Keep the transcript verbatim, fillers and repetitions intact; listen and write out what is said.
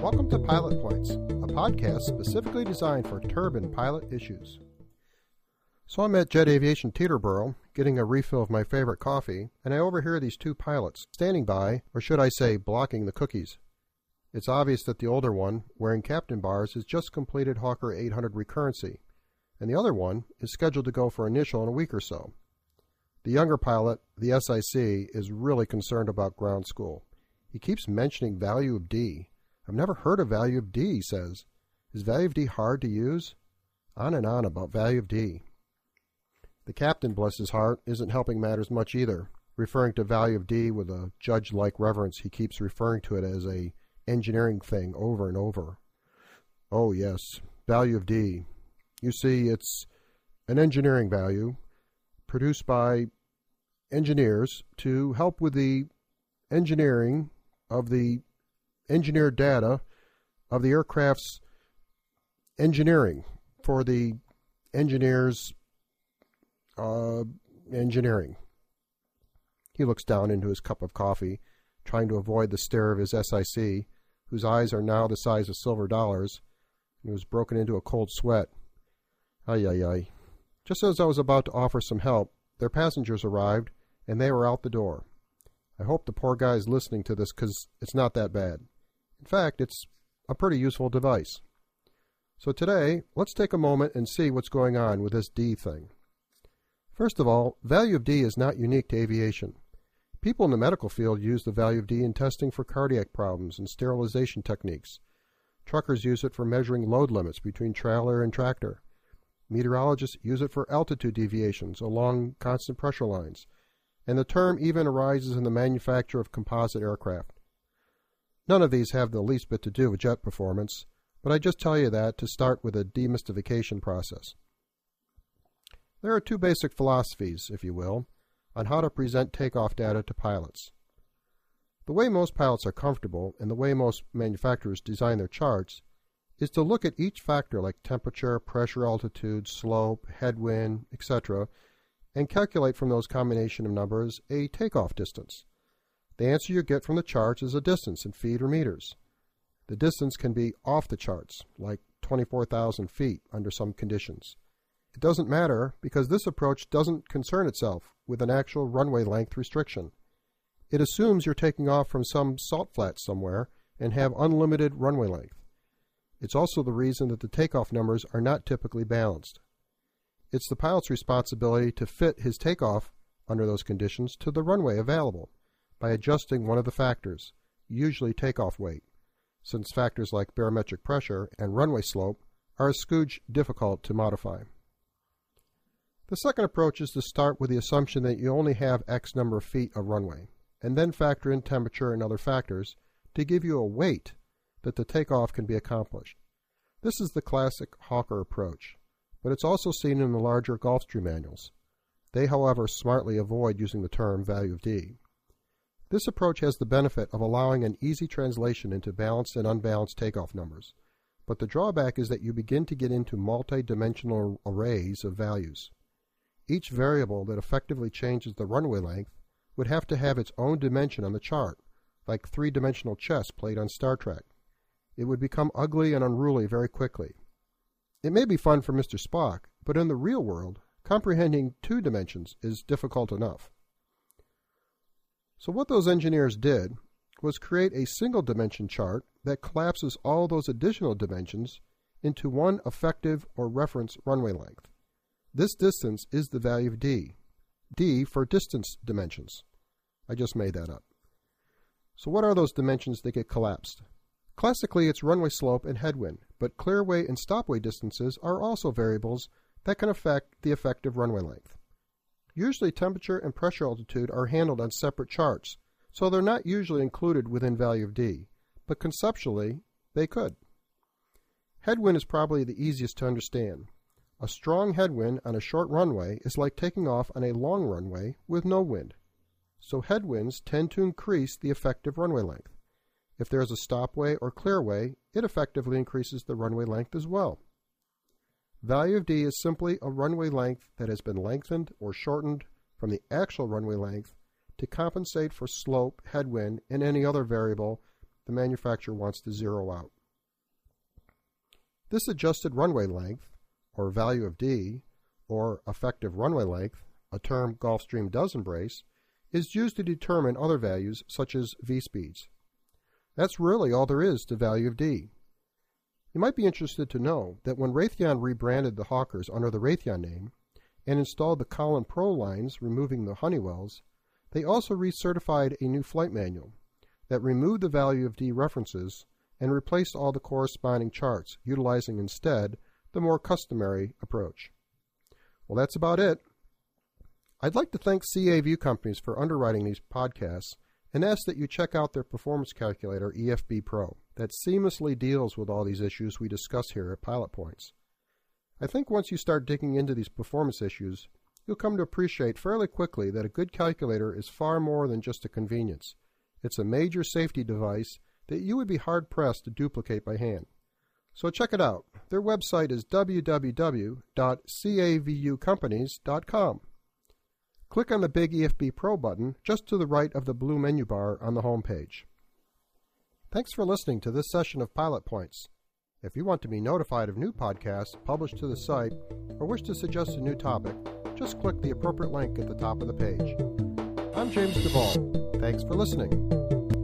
Welcome to Pilot Points, a podcast specifically designed for turbine pilot issues. So I'm at Jet Aviation Teterboro, getting a refill of my favorite coffee, and I overhear these two pilots standing by, or should I say blocking the cookies. It's obvious that the older one, wearing captain bars, has just completed Hawker eight hundred recurrency, and the other one is scheduled to go for initial in a week or so. The younger pilot, the S I C, is really concerned about ground school. He keeps mentioning value of D. I've never heard of value of D, he says. Is value of D hard to use? On and on about value of D. The captain, bless his heart, isn't helping matters much either. Referring to value of D with a judge-like reverence, he keeps referring to it as a engineering thing over and over. Oh yes, value of D. You see, it's an engineering value produced by engineers to help with the engineering of the engineered data of the aircraft's engineering for the engineers' uh, engineering. He looks down into his cup of coffee, trying to avoid the stare of his S I C, whose eyes are now the size of silver dollars, and who's broken into a cold sweat. Ay, ay, ay. Just as I was about to offer some help, their passengers arrived, and they were out the door. I hope the poor guy is listening to this, because it's not that bad. In fact, it's a pretty useful device. So today, let's take a moment and see what's going on with this D thing. First of all, value of D is not unique to aviation. People in the medical field use the value of D in testing for cardiac problems and sterilization techniques. Truckers use it for measuring load limits between trailer and tractor. Meteorologists use it for altitude deviations along constant pressure lines, and the term even arises in the manufacture of composite aircraft. None of these have the least bit to do with jet performance, but I just tell you that to start with a demystification process. There are two basic philosophies, if you will, on how to present takeoff data to pilots. The way most pilots are comfortable, and the way most manufacturers design their charts, is to look at each factor like temperature, pressure, altitude, slope, headwind, et cetera, and calculate from those combination of numbers a takeoff distance. The answer you get from the charts is a distance in feet or meters. The distance can be off the charts, like twenty-four thousand feet under some conditions. It doesn't matter because this approach doesn't concern itself with an actual runway length restriction. It assumes you're taking off from some salt flat somewhere and have unlimited runway length. It's also the reason that the takeoff numbers are not typically balanced. It's the pilot's responsibility to fit his takeoff under those conditions to the runway available by adjusting one of the factors, usually takeoff weight, since factors like barometric pressure and runway slope are a scooge difficult to modify. The second approach is to start with the assumption that you only have X number of feet of runway, and then factor in temperature and other factors to give you a weight that the takeoff can be accomplished. This is the classic Hawker approach, but it's also seen in the larger Gulfstream manuals. They, however, smartly avoid using the term value of D. This approach has the benefit of allowing an easy translation into balanced and unbalanced takeoff numbers, but the drawback is that you begin to get into multi-dimensional arrays of values. Each variable that effectively changes the runway length would have to have its own dimension on the chart, like three-dimensional chess played on Star Trek. It would become ugly and unruly very quickly. It may be fun for Mister Spock, but in the real world, comprehending two dimensions is difficult enough. So what those engineers did was create a single-dimension chart that collapses all those additional dimensions into one effective or reference runway length. This distance is the value of D. D for distance dimensions. I just made that up. So what are those dimensions that get collapsed? Classically, it's runway slope and headwind, but clearway and stopway distances are also variables that can affect the effective runway length. Usually temperature and pressure altitude are handled on separate charts, so they're not usually included within value of D, but conceptually, they could. Headwind is probably the easiest to understand. A strong headwind on a short runway is like taking off on a long runway with no wind. So headwinds tend to increase the effective runway length. If there is a stopway or clearway, it effectively increases the runway length as well. Value of D is simply a runway length that has been lengthened or shortened from the actual runway length to compensate for slope, headwind, and any other variable the manufacturer wants to zero out. This adjusted runway length, or value of D, or effective runway length, a term Gulfstream does embrace, is used to determine other values such as V-speeds. That's really all there is to value of D. You might be interested to know that when Raytheon rebranded the Hawkers under the Raytheon name and installed the Column Pro lines removing the Honeywells, they also recertified a new flight manual that removed the value of D references and replaced all the corresponding charts, utilizing instead the more customary approach. Well, that's about it. I'd like to thank C A View Companies for underwriting these podcasts and ask that you check out their performance calculator, E F B Pro, that seamlessly deals with all these issues we discuss here at Pilot Points. I think once you start digging into these performance issues, you'll come to appreciate fairly quickly that a good calculator is far more than just a convenience. It's a major safety device that you would be hard-pressed to duplicate by hand. So check it out. Their website is w w w dot c a v u companies dot com. Click on the big E F B Pro button just to the right of the blue menu bar on the home page. Thanks for listening to this session of Pilot Points. If you want to be notified of new podcasts published to the site or wish to suggest a new topic, just click the appropriate link at the top of the page. I'm James Duvall. Thanks for listening.